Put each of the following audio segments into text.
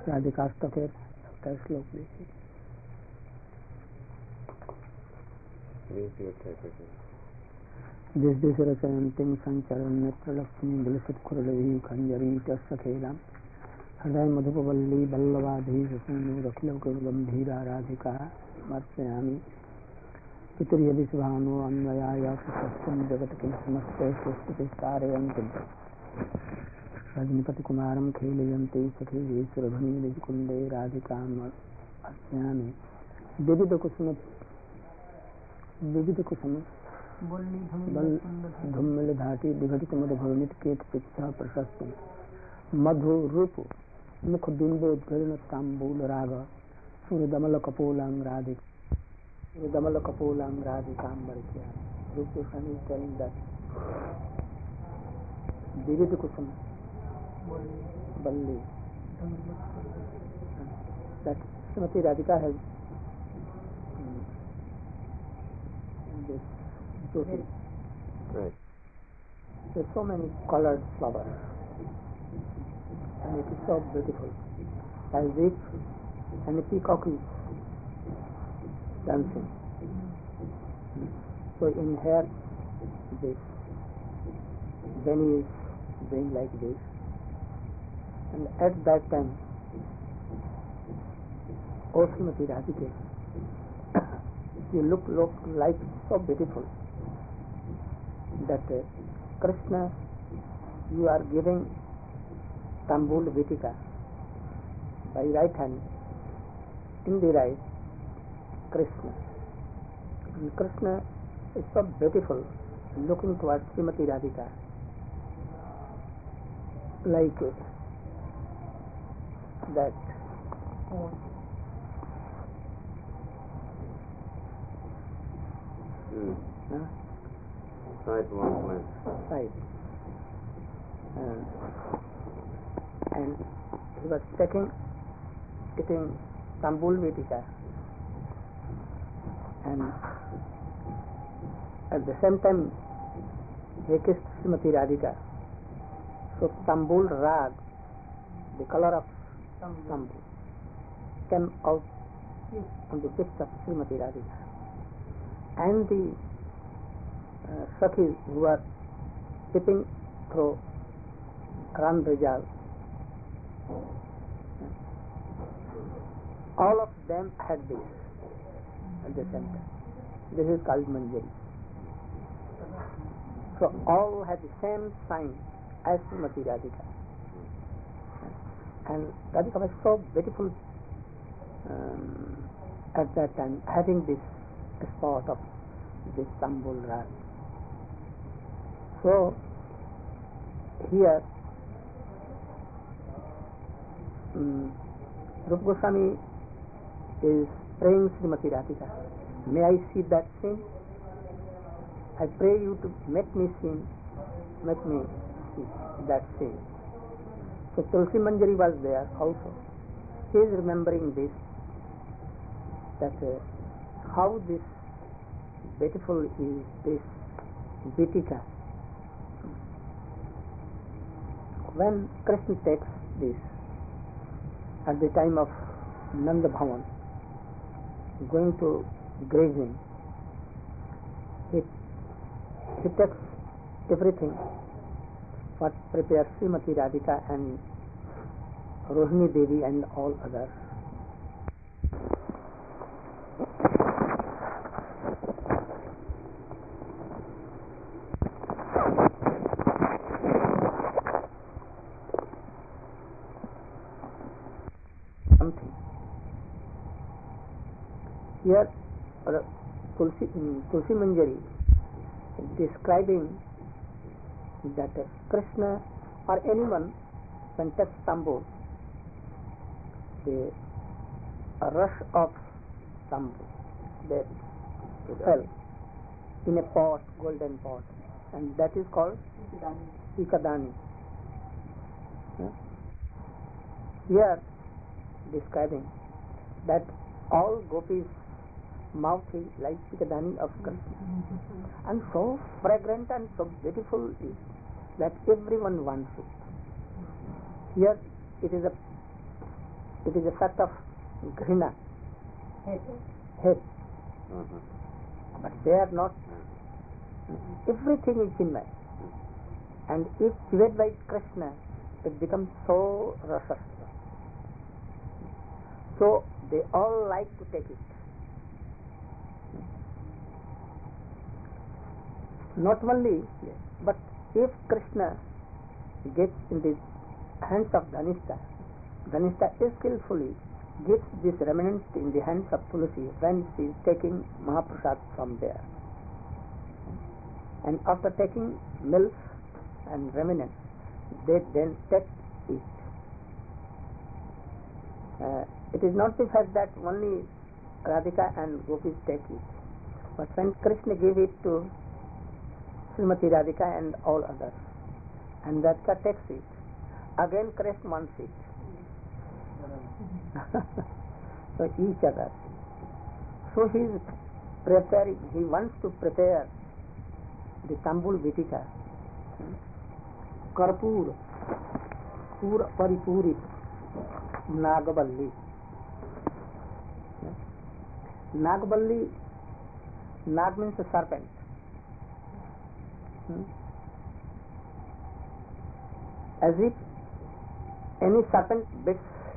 राधिकाष्टकेर একটা শ্লোক দেখি। जिस देश रचयन्तीं संचरन्यत्रलक्ष्मीं विलसत्कुरलैः खञ्जरीटस्सखेलां हृदय मधुपवल्ली वल्लभाधीशसूनुरखिलगम्भीरा राधिका मर्चयामि पितुर्यदि शुभानो अन्वयाय सुस्वस्तं जगत्किं समस्ते स्वस्तिस्तारयन्ति रजनीपति कुमारं खेलयन्ति सखी सुरभनीकुंडे राधिकां अर्चयामि विविध कुसुम धूमिल धाटी विघटित मधुभवनित केत पिच्छा प्रशस्त मधु रूप मुख बिंबोद्घरण तांबूल राग सूर्यदमल कपोलां राधिकांबरिक्या रूप शनि telling that विविध कुसुम बल्ली that Srimati Radhika has this beauty. Right. There are so many colored flowers and it is so beautiful, as if and a peacock is dancing. So in here this Benny is doing like this, and at that time O Srimati Radhika, you look like so beautiful that Krishna, you are giving Tambul Vitika by right hand, in the right Krishna, and Krishna is so beautiful looking towards Srimati Radhika like that. Side one way. Side. And he was eating Tambul Vitika, and at the same time he kissed Srimati Radhika. So Tambul Rag, the color of Tambul, came out on the lips of Srimati Radhika, and the Sakhis who are peeping through Ran Rijal, all of them had this at the same time. This is called Manjari. So all had the same sign as Srimati Radhika, and Radhika was so beautiful at that time, having this spot of this Tambul Rag. So here Rupa Goswami is praying Srimati Radhika, may I see that scene? I pray you to make me see that scene. So Tulsi Manjari was there also. He is remembering this, that how this beautiful is this Vitika. When Krishna takes this at the time of Nanda Bhavan, going to grazing, he takes everything what prepares Srimati Radhika and Rohini Devi and all others. Here Tulsi Manjari describing that Krishna or anyone can touch Tambul, the rush of Tambul that fell in a pot, golden pot, and that is called Sikadani. Here describing that all gopis' mouth is like Sikadani of Krishna, and so fragrant and so beautiful is that everyone wants it. Here it is a It is a fact of grina, Hate. hate. Mhm. But they are not. Everything is Chinmay. And if given by Krishna, it becomes so rasa. So they all like to take it. Not only, but if Krishna gets in the hands of Dhanishta, Dhanishta skillfully gives this remnant in the hands of Tulasi when she is taking Mahaprasad from there. And after taking milk and remnants, they then take it. It is not the fact that only Radhika and Gopis take it, but when Krishna gave it to Srimati Radhika and all others, and Radhika takes it, again Krishna wants it. So each other. So he is preparing, he wants to prepare the Tambul Vitika, Karpur, Pura Paripurit, Nagaballi. Nagaballi, Nag means a serpent. As if any serpent bits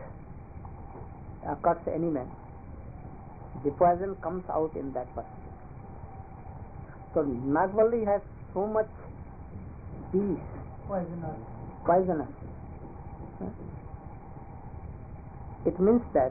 cuts any man, the poison comes out in that person. So Nagvalli has so much bees, poisonous. It means that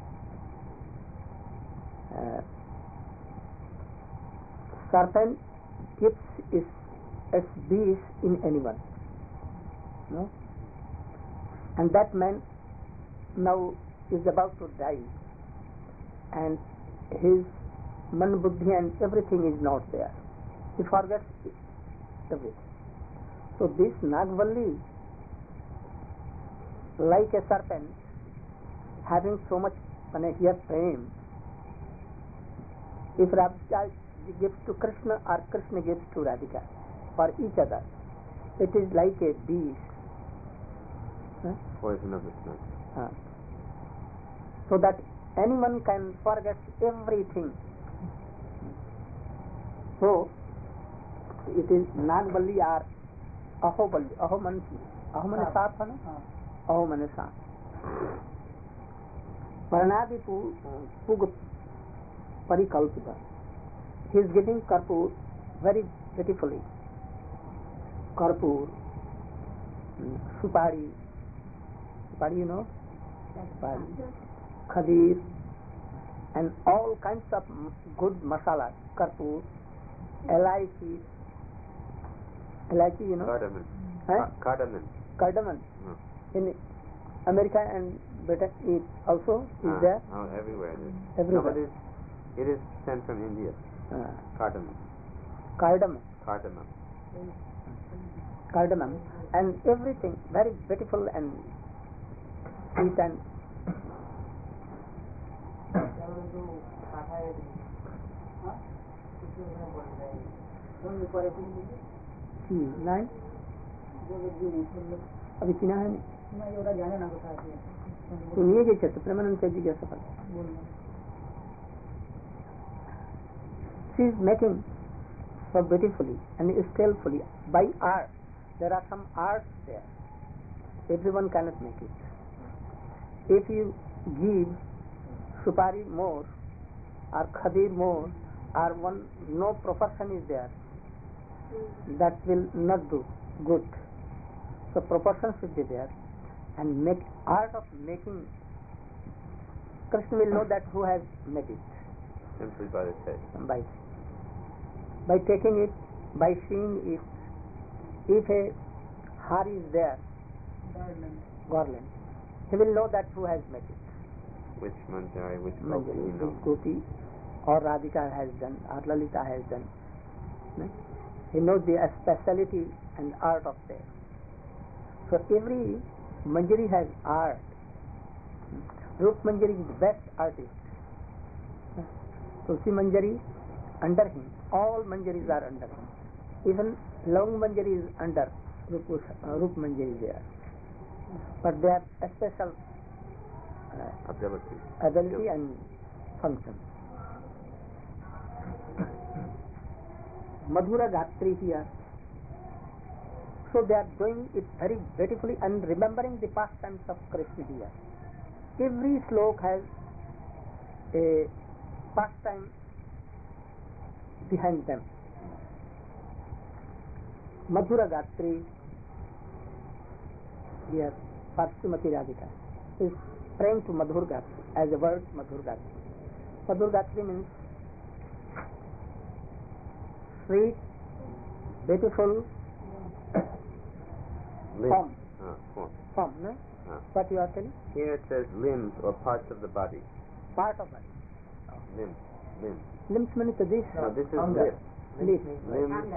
serpent keeps its bees in anyone. No? And that man now is about to die, and his man, buddhi and everything is not there. He forgets everything. So this Nagvalli, like a serpent, having so much here prem, if Radhika gives to Krishna or Krishna gives to Radhika, for each other, it is like a bee. Poison of the snake. So that anyone can forget everything. So it is Nagballi or Ahoballi. Aho man saap hai na? Aho man saap. Parnadi Pug Parikalpita. He is giving Karpur very beautifully. Karpur, Supari, you know? Supari, Khadir, and all kinds of good masalas. Karpur, Elaichi, you know? Cardamom. Cardamom. Cardamom. In America and Britain it also is there. Oh, everywhere it is. Everywhere. No, it is sent from India. Cardamom. Cardamom, and everything very beautiful and sweet and नहीं अभी चिन्हा है सुनिए जे चतुर प्रेमानंद जी के सफल she is making so beautifully and skillfully by art. There are some arts there. Everyone cannot make it. If you give supari more or khadir more or one no proportion is there, that will not do good. So proportion should be there, and make art of making. Krishna will know that who has made it. Simply by the taste. By taking it, by seeing it. If a har is there, garland, he will know that who has made it. Which manjari, which gopi, Manjari, you know. which gopi or Radhika has done, or Lalita has done. He knows the speciality and art of that. So every manjari has art. Rup Manjari is the best artist. Tulsi Manjari under him. All Manjaris are under him. Even Long Manjari is under Rup Manjari there. But they have a special ability and function. Madhura Gatri here. So they are doing it very beautifully and remembering the pastimes of Krishna here. Every slok has a pastime behind them. Madhura Gatri here, Srimati Radhika is praying to Madhur Gatri as a word Madhur Gatri. Madhur Gatri means sweet, beautiful form. Form, no? What you are telling? Here it says limbs or parts of the body. Part of body. Limbs. Limbs means this. No, this is lip. Limbs. Limbs.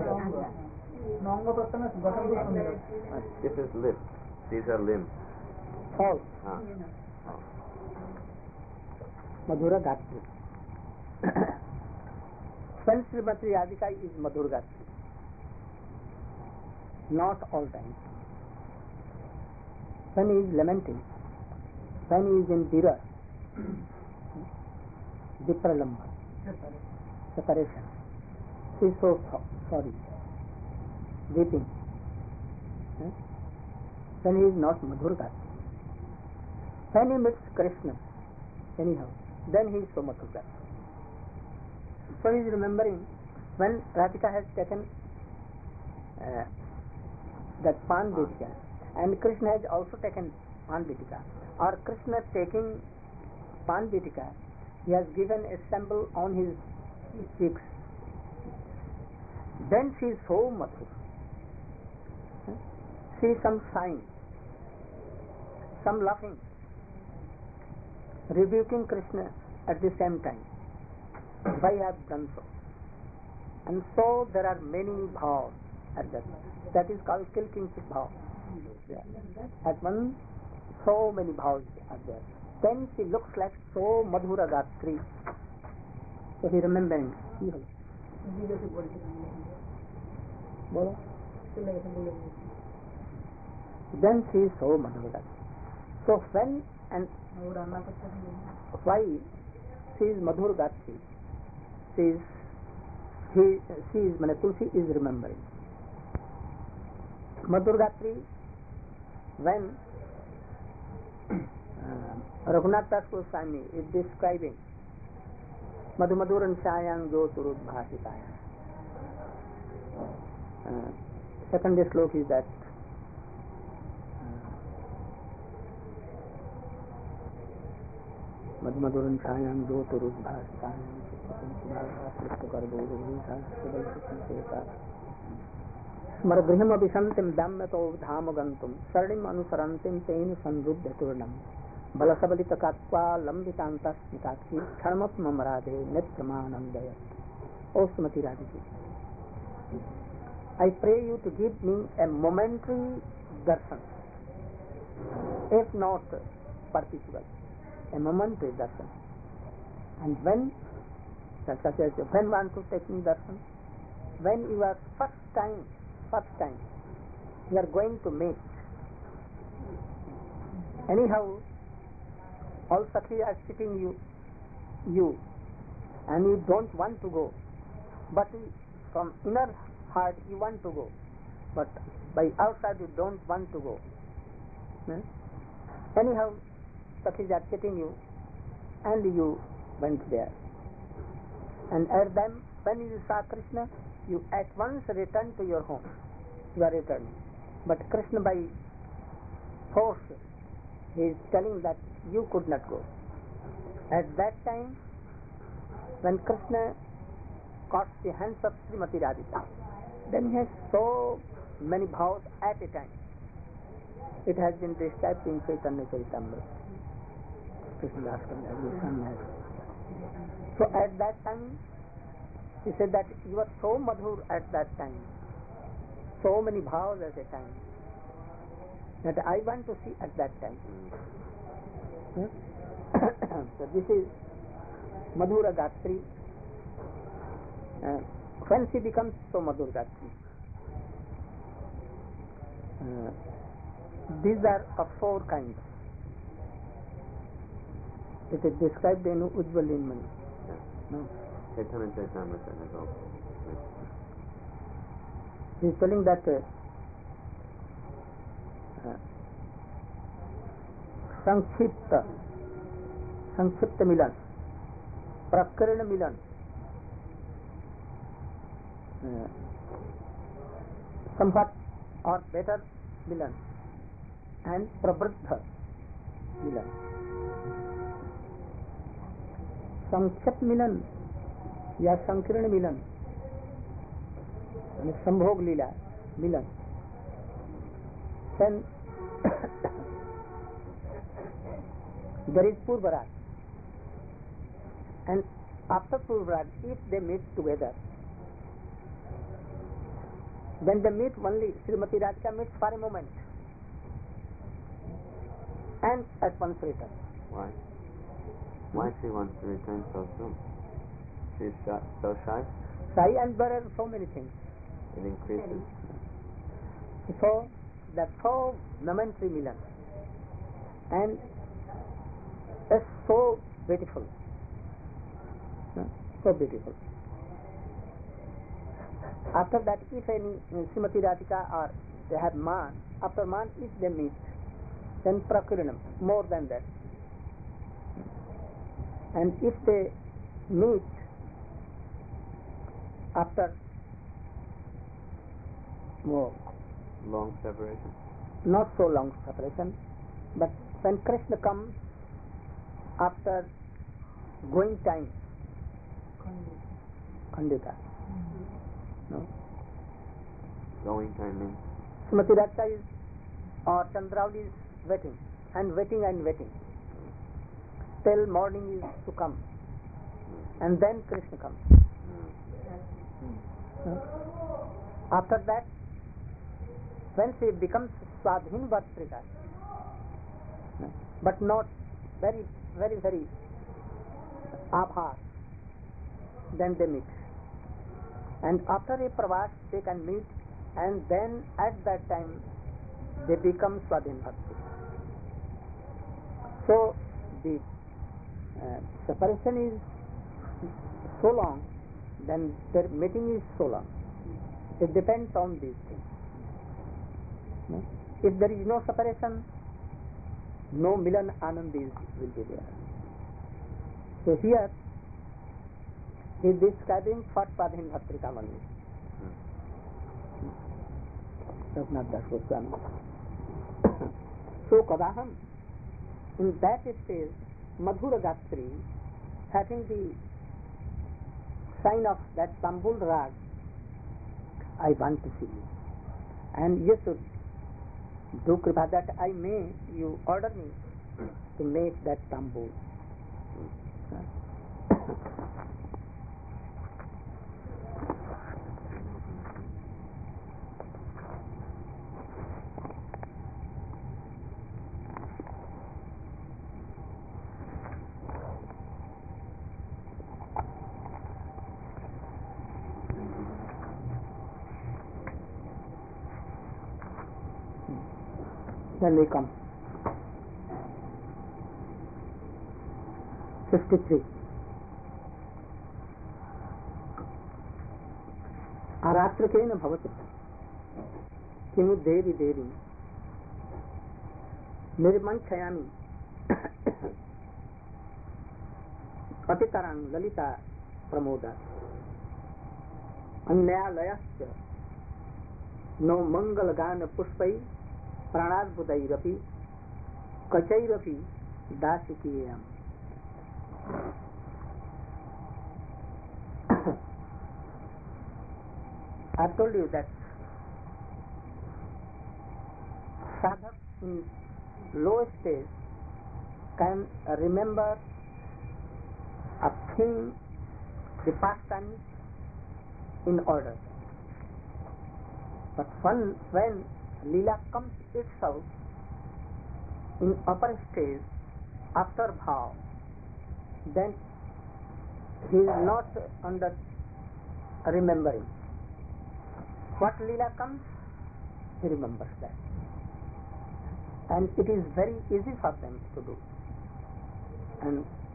This is lip. These are limbs. All. Madhura Gatri. When Srimati Radhika is Madhura Gatri. Not all time. When he is lamenting, when he is in Vira, Vipralamba, separation, he is so sorry, weeping. Then he is not Madhur Gatri. When he meets Krishna, anyhow, then he is so Madhur Gatri. So he is remembering when Radhika has taken that Pan Vetika, and Krishna has also taken Pan Vetika, or Krishna taking Pan Vetika, he has given a symbol on his cheeks. Then she is so Madhur. See some sign, some laughing, rebuking Krishna at the same time. Why I have done so? And so there are many bhavs at that. That is called Kilkinchit bhav. At one, so many bhavs are there. Then she looks like so Madhura Gatri. So he remembering. Then she is so Madhura Gatri. So when and why she is Madhura Gatri? She is Tulsi is remembering. Madhur Gatri, when Raghunath Das Goswami is describing Madhumaduran Shayang Jyoturud Bhashitaya. Second slok is that Madhumaduran Shayang Jyoturud Bhashitaya. Smaragriham abhisantim damyato dham gantum sardim anusarantim tein sanrubhya turnam balasabalita katva lambitantas nitakshi dharmat mamradhe netramanandaya. O Srimati Radhika, I pray you to give me a momentary darshan, if not perpetual, a momentary darshan. And when want to take me darshan? When you are first time you are going to meet. Anyhow, all Sakhi are sitting you and you don't want to go, but from inner heart you want to go, but by outside you don't want to go. Anyhow, Sakhis are sitting you and you went there. And at them, when you saw Krishna, you at once return to your home. You are returning. But Krishna by force, he is telling that you could not go. At that time, when Krishna caught the hands of Srimati Radhika, then he has so many bhavs at a time. It has been described in Chaitanya Charitamrita. Krishna Das Kanda. So at that time, he said that you are so madhur at that time, so many bhavs at a time, that I want to see at that time. So this is Madhura Gatri. When she becomes so Madhura Gatri, these are of four kinds. It is described in Ujjwal in Mani. Yeah. No. Chaitanya Charitamrita has also. He is telling that संक्षिप्त मिलन, प्रकरण मिलन, somewhat or better Milan and pravriddha मिलन. संक्षिप्त मिलन या संकीर्ण मिलन, संभोग लीला मिलन, then there is Purvarag, and after Purvarag, if they meet together, then they meet only, Srimati Radhika meets for a moment and at once return. Why? Why she wants to return so soon? She's so shy? Shy, and there are so many things. It increases. So, that's so momentary milan, and it's so beautiful. So beautiful. After that, if any Srimati Radhika or they have man, after man, if they meet, then prakiranam, more than that. And if they meet after more long separation? Not so long separation, but when Krishna comes after going time, Khandita. No? Going time means? Srimati Radhika is, or Chandravali is waiting, and waiting and waiting, till morning is to come, and then Krishna comes. No? After that, when she becomes Swadhin Bhatrika, no? But not very, very, very abhar, then they meet. And after a pravas, they can meet, and then at that time they become Swadhin Bhakti. So the separation is so long, then their meeting is so long. It depends on these things. No? If there is no separation, no milan anand will be there. So here he is describing for Swadhin Bhatrika only. Raghunath Das Goswami. So Kadaham, in that stage, Madhura Gatri, having the sign of that Tambul Rag, I want to see you. And you should do kripa that I may, you order me to make that Tambul. Then we come. 53. Aratrakeena bhavati kimu devi devi nirmanchayami patitarang lalita pramoda anyalayasya no mangalagana pushpai pranadbudairapi kachairapi dasikiyam. I told you that sadhak in low stage can remember a thing, the past times in order. But when Leela comes itself in upper stage after bhav, then he is not under remembering. What Leela comes, he remembers that. And it is very easy for them to do. And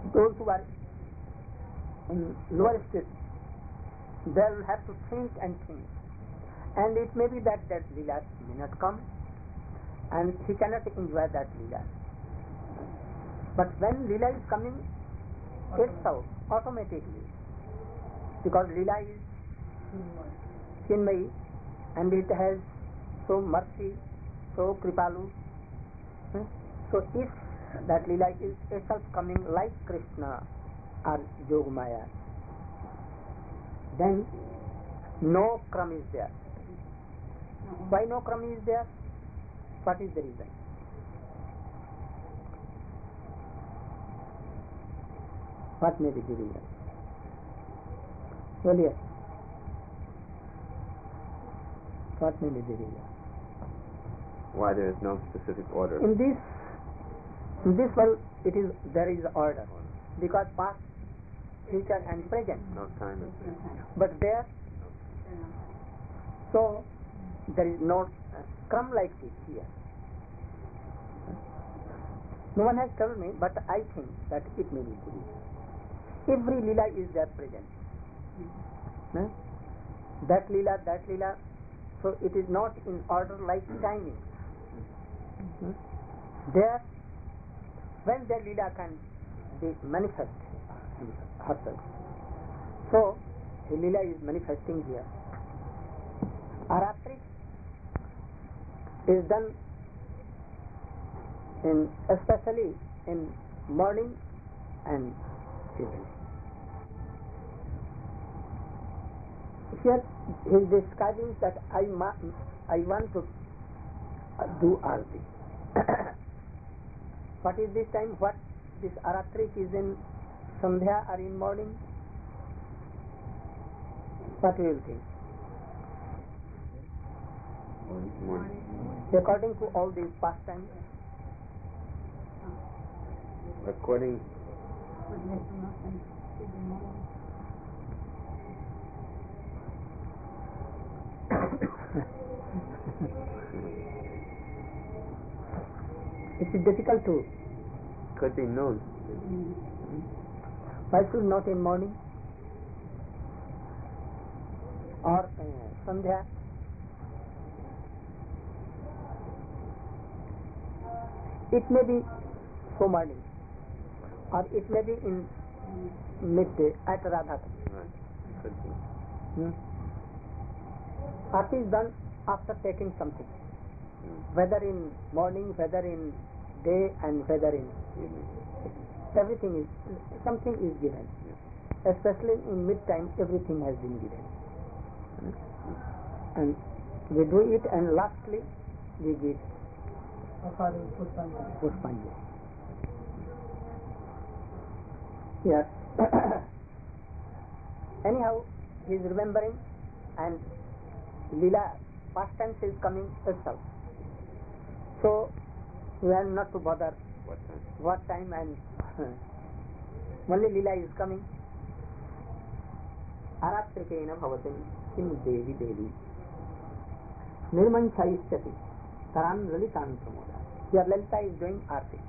Those who are in lower state, they'll have to think and think. And it may be that Leela may not come and he cannot enjoy that Leela. But when Leela is coming itself, automatically, because Leela is Chinmayi and it has so mercy, so Kripalu. So if that Leela is itself coming like Krishna or Yogamaya, then no crumb is there. Why no crumb is there? What is the reason? What may be the reason? Well, yes. What may be the reason? Why there is no specific order? In this world, there is order, because past, future, and present. No time is there. But there, so there is no crumb like this here. No one has told me, but I think that it may be the reason. Every Leela is there present. That Leela. So it is not in order like timing. There, when the Leela can be manifest herself. So the Leela is manifesting here. Aratri is done especially in morning and evening. Here he is describing that I want to do arati. What is this time? What this aratrik is in Sandhya or in morning? What will you think? Morning. According to all these pastimes? According it is difficult to. could be noon. Why should not in morning or Sandhya? It may be so morning, or it may be in midday at Radha. Right. Could be. Arti is done after taking something, whether in morning, whether in day, and whether in Evening. everything is something is given. Especially in mid time, everything has been given, and we do it, and lastly we give Pushpanjali. Yes. Anyhow, he is remembering, and Leela, past tense is coming itself. So we are not to bother what time and only Leela is coming. Aratrikena bhavatin kim devi devi nirmanchayishyati taran lalitan pramoda. Here Lalita is doing arti.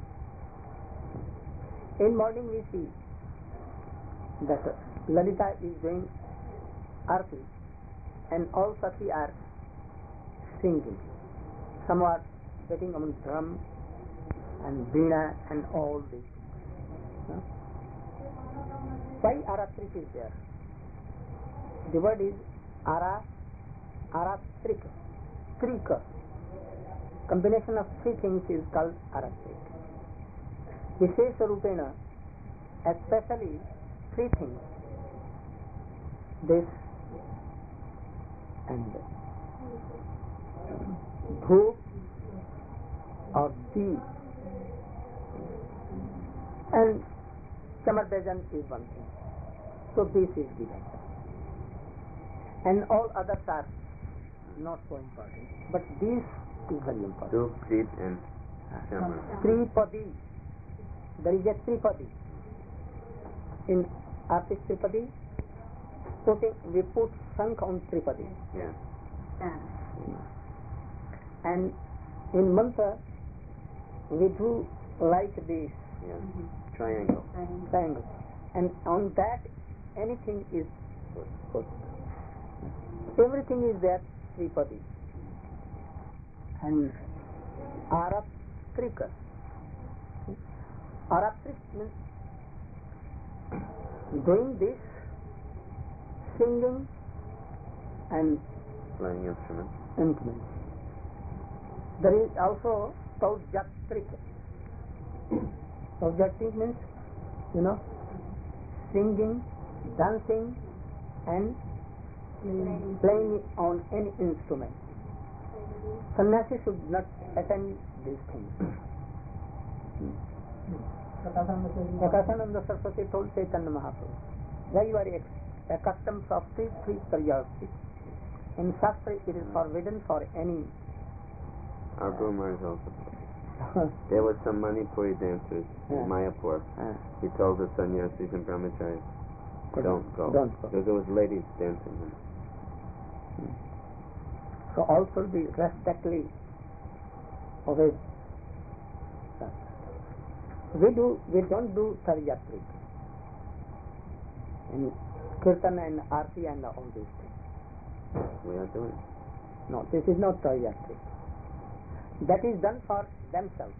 In morning we see that Lalita is doing arti and all Sati are singing. Some are sitting on drum and veena and all these things. Why aratrik is there? The word is aratrik. Trika. Combination of three things is called aratrik. Vishesha Rupena, especially three things. This and dhoop or deep, and Samardajan is one thing. So this is given. And all others are not so important. But this is very important. Dhoop, Deep, and Chamar. Tripadi. There is a Tripadi. In artist Tripadi, we put Shankh on Tripadi. Yeah. And in mantra, we do like this. Yeah. triangle. Triangle. And on that anything is put. Everything is there, Sripadi. And Aratrika. Aratrika means doing this, singing and Playing instruments. instruments. There is also Saujyatrika. Saujyatrika means, singing, dancing and playing on any instrument. Sannyasi should not attend these things. Prakasananda Saraswati told Chaitanya Mahaprabhu, why you are accustomed of three Saryastis. In Shastra it is forbidden for any. Our Guru Maharaj also. There was some Manipuri dancers in Mayapur. He told the sannyasis and brahmacharis, don't go. Because there was ladies dancing. So all should be respectfully obeyed. We don't do Saryatrik in Kirtan and Arti and all these things. We are doing. No, this is not Saryatrik. That is done for themselves.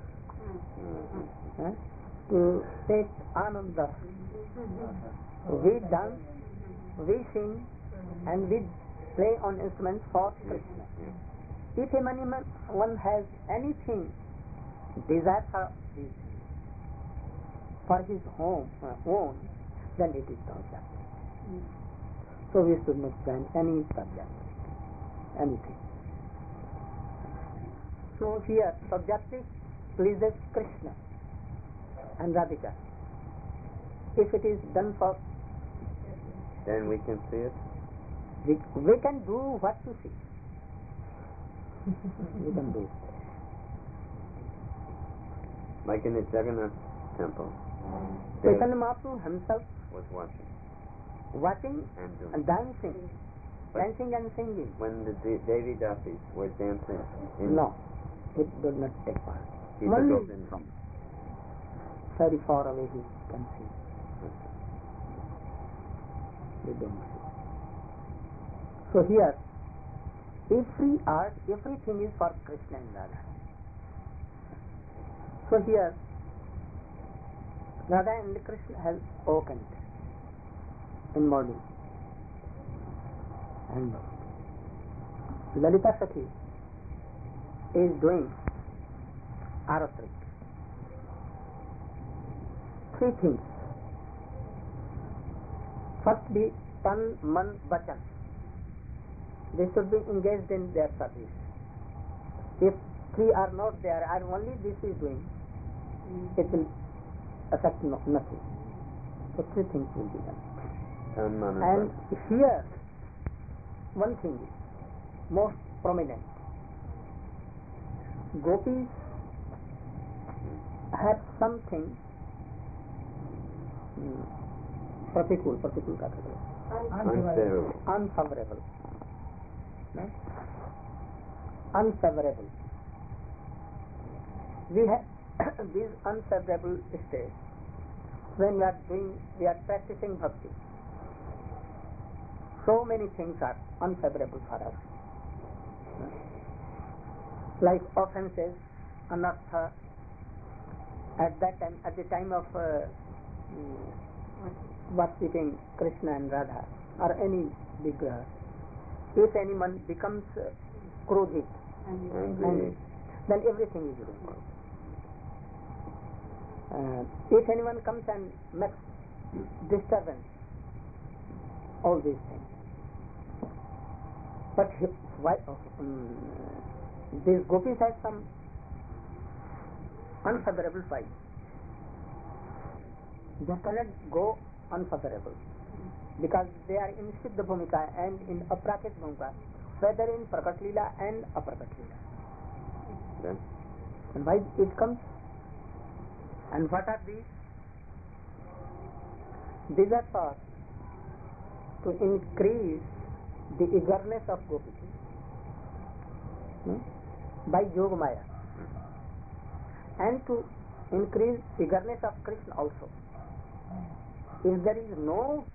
To take ananda. We dance, we sing, and we play on instruments for Krishna. If one has anything desire for his own, then it is Saryatrik. So we should not join any Saryatrik, anything. So here, Saryatrik pleases Krishna and Radhika. If it is done for, then we can see it. We can do what to see. We can do. Like in the Jagannath temple. Chaitanya Mahaprabhu himself was watching and dancing, But dancing and singing. When the Devi Dapis were dancing, No, it did not take part. he Only took in from very far away he can see. We don't see. So here, every art, everything is for Krishna and Radha. So here, Radha and Krishna have spoken in morning. And Lalita Sakhi is doing Aratrik. Three things. First be Tan, Man, Vachan. They should be engaged in their service. If three are not there and only this is doing, it will affect nothing. So three things will be done. And here, one thing is most prominent. Gopis have something Pratikul का unfavorable. Unfavorable. We have these unfavorable states when we are practicing bhakti. So many things are unfavorable for us, like offenses, anartha. At the time of worshipping Krishna and Radha or any vigraha, if anyone becomes krodhit, then everything is wrong. If anyone comes and makes disturbance, all these things. But these gopis have some unfavorable side. They cannot go unfavorable because they are in Siddha Bhumika and in Aprakrit Bhumika, whether in Prakat Leela and Aprakat Leela. Then? And why it comes? And what are these? These are for to increase the eagerness of gopis by Yoga Maya and to increase eagerness of Krishna also. If there is no